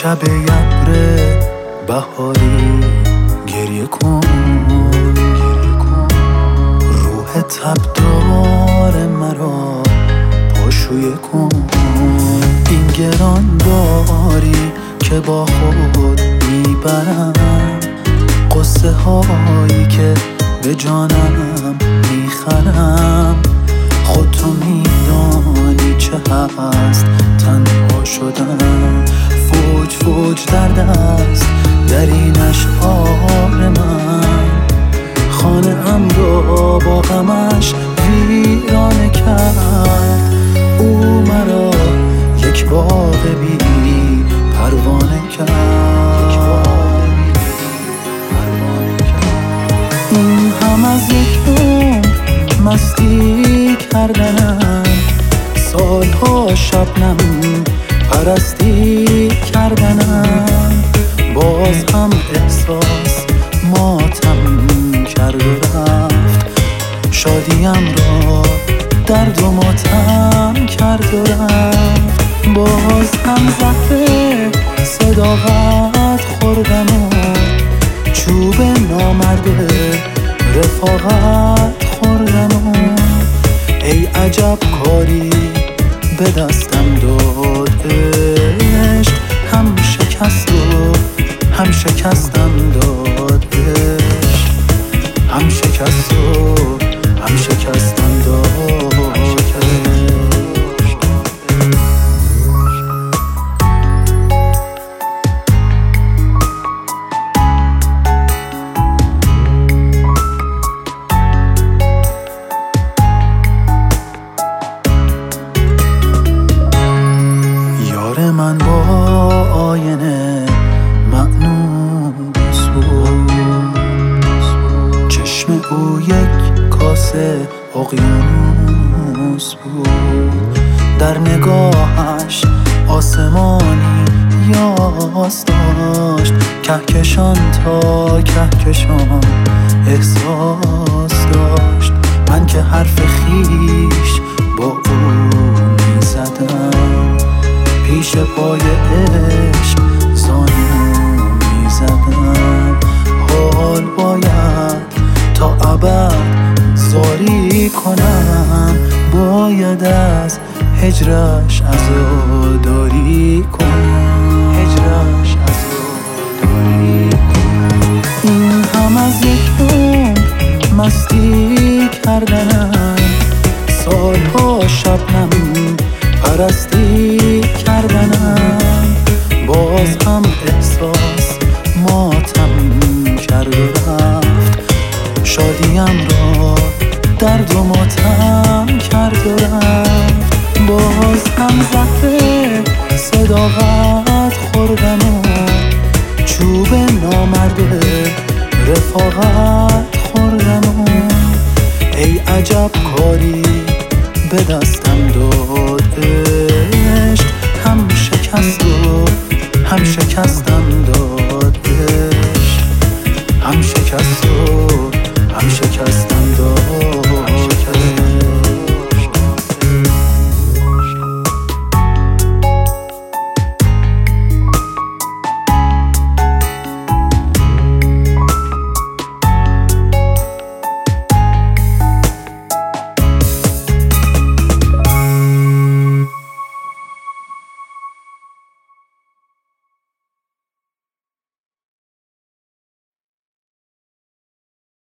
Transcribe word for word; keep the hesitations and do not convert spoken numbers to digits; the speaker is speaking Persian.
شب ابر بهاری گریه کن، روح تبدار مرا پاشویه کن. این گران باری که با خود میبرم، قصه هایی که به جانم میخرم. خود تو میدانی چه هست تنها شدم، فوج فوج درد است در این اشعار من. خانه ام را با غمش ویرانه کرد، او مرا یک باغ بی پروانه کرد. این هم از یک عمر مستی کردنم، سالها شبنم پرستی کردنم. باز هم احساس ماتم کرد و رفت، شادیم را درد و ماتم کرد و رفت. باز هم زهر صداقت خوردم و چوب نامرد رفاقت خوردم و ای عجب کاری به دستم داد عشق. هم شکست و هم شکستم داد عشق، هم شکست و هم شکستم داد عشق. من با آینه مأنوس بود، چشم او یک کاسه اقیانوس بود. در نگاهش آسمانی یاس داشت، کهکشان تا کهکشان احساس داشت. من که حرف خیش با او میزدم، پیش پای عشق زانو میزدم. حال باید تا ابد زاری کنم، باید از هجرش عزاداری کنم، هجرش عزاداری کنم. این هم از یک عمر مستی کردنم، سالها شبنم پرستی کردنم. باز هم احساس ماتم کرد و رفت، شادیم را درد و ماتم کرد و رفت. باز هم زهر صداقت